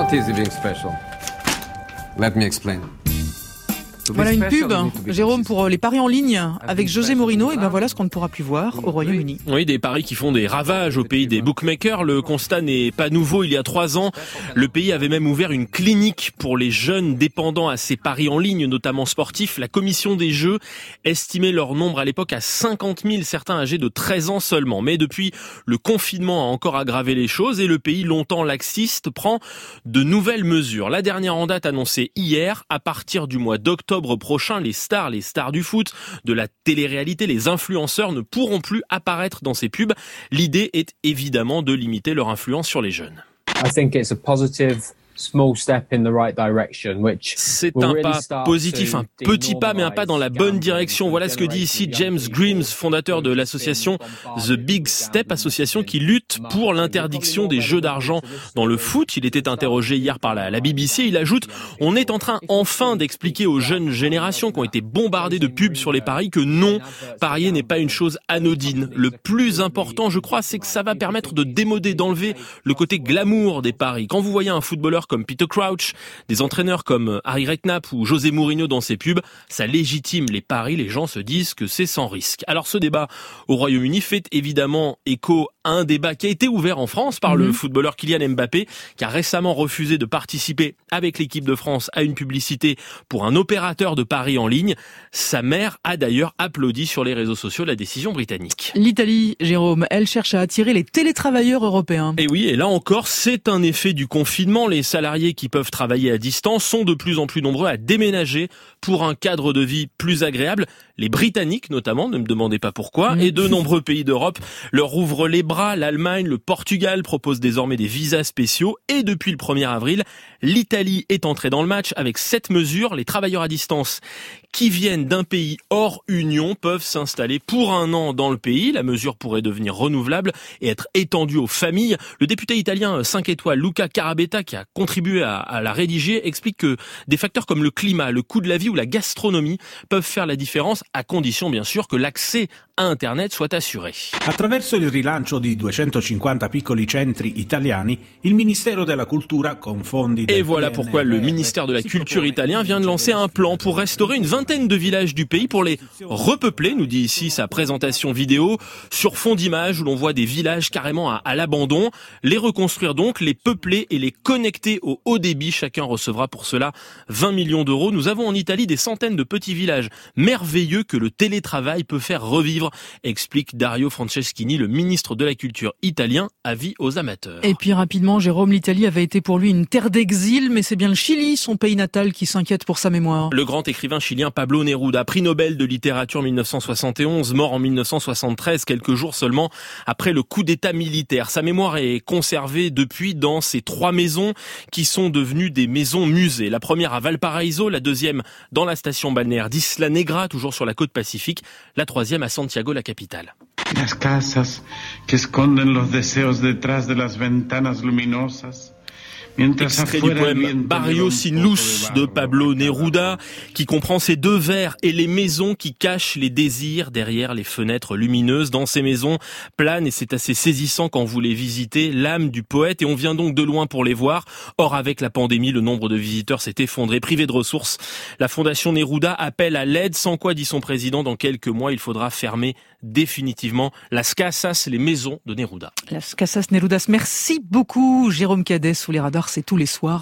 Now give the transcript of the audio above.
not easy being special. Let me explain. Voilà une pub, Jérôme, pour les paris en ligne avec José Mourinho. Et ben voilà ce qu'on ne pourra plus voir au Royaume-Uni. Oui, des paris qui font des ravages au pays des bookmakers. Le constat n'est pas nouveau. Il y a 3 ans, le pays avait même ouvert une clinique pour les jeunes dépendants à ces paris en ligne, notamment sportifs. La commission des jeux estimait leur nombre à l'époque à 50 000, certains âgés de 13 ans seulement. Mais depuis, le confinement a encore aggravé les choses et le pays, longtemps laxiste, prend de nouvelles mesures. La dernière en date annoncée hier, à partir du mois d'octobre prochain, les stars du foot, de la télé-réalité, les influenceurs ne pourront plus apparaître dans ces pubs. L'idée est évidemment de limiter leur influence sur les jeunes. I think it's a positive small step in the right direction, which c'est un pas positif, un petit pas, mais un pas dans la bonne direction. Voilà ce que dit ici James Grimes, fondateur de l'association The Big Step, association qui lutte pour l'interdiction des jeux d'argent dans le foot. Il était interrogé hier par la BBC. Il ajoute: on est en train enfin d'expliquer aux jeunes générations qui ont été bombardées de pubs sur les paris que non, parier n'est pas une chose anodine. Le plus important, je crois, c'est que ça va permettre de démoder, d'enlever le côté glamour des paris. Quand vous voyez un footballeur comme Peter Crouch, des entraîneurs comme Harry Redknapp ou José Mourinho dans ses pubs, ça légitime les paris, les gens se disent que c'est sans risque. Alors ce débat au Royaume-Uni fait évidemment écho à un débat qui a été ouvert en France par le footballeur Kylian Mbappé, qui a récemment refusé de participer avec l'équipe de France à une publicité pour un opérateur de paris en ligne. Sa mère a d'ailleurs applaudi sur les réseaux sociaux la décision britannique. L'Italie, Jérôme, elle cherche à attirer les télétravailleurs européens. Et oui, et là encore, c'est un effet du confinement. Les salariés qui peuvent travailler à distance sont de plus en plus nombreux à déménager pour un cadre de vie plus agréable. Les Britanniques notamment, ne me demandez pas pourquoi, et de nombreux pays d'Europe leur ouvrent les bras. L'Allemagne, le Portugal proposent désormais des visas spéciaux et depuis le 1er avril, l'Italie est entrée dans le match avec cette mesure. Les travailleurs à distance qui viennent d'un pays hors Union peuvent s'installer pour 1 an dans le pays. La mesure pourrait devenir renouvelable et être étendue aux familles. Le député italien 5 étoiles Luca Carabetta, qui a contribué à la rédiger, explique que des facteurs comme le climat, le coût de la vie ou la gastronomie peuvent faire la différence, à condition bien sûr que l'accès à Internet soit assuré. Attraverso il rilancio di 250 piccoli centri italiani, il Ministero della Cultura con fondi del Et voilà pourquoi le ministère de la Culture italien vient de lancer un plan pour restaurer une vingtaine de villages du pays, pour les repeupler, nous dit ici sa présentation vidéo, sur fond d'images où l'on voit des villages carrément à l'abandon. Les reconstruire donc, les peupler et les connecter au haut débit. Chacun recevra pour cela 20 millions d'euros. Nous avons en Italie des centaines de petits villages merveilleux que le télétravail peut faire revivre, explique Dario Franceschini, le ministre de la Culture italien. Avis aux amateurs. Et puis rapidement, Jérôme, l'Italie avait été pour lui une terre d'exil, mais c'est bien le Chili, son pays natal, qui s'inquiète pour sa mémoire. Le grand écrivain chilien Pablo Neruda, prix Nobel de littérature 1971, mort en 1973, quelques jours seulement après le coup d'État militaire. Sa mémoire est conservée depuis dans ces 3 maisons qui sont devenues des maisons musées. La première à Valparaiso, la deuxième dans la station balnéaire d'Isla Negra, toujours sur la côte pacifique, la troisième à Santiago, la capitale. Las casas que esconden los deseos detrás de las ventanas luminosas. Extrait du poème Barrio sin luz de Pablo Neruda, qui comprend ces 2 vers et les maisons qui cachent les désirs derrière les fenêtres lumineuses. Dans ces maisons plane, et c'est assez saisissant quand vous les visitez, l'âme du poète, et on vient donc de loin pour les voir. Or, avec la pandémie, le nombre de visiteurs s'est effondré. Privé de ressources, la Fondation Neruda appelle à l'aide, sans quoi, dit son président, dans quelques mois, il faudra fermer définitivement Las Casas, les maisons de Neruda. Las Casas Nerudas. Merci beaucoup, Jérôme Cadet, sous les radars, c'est tous les soirs.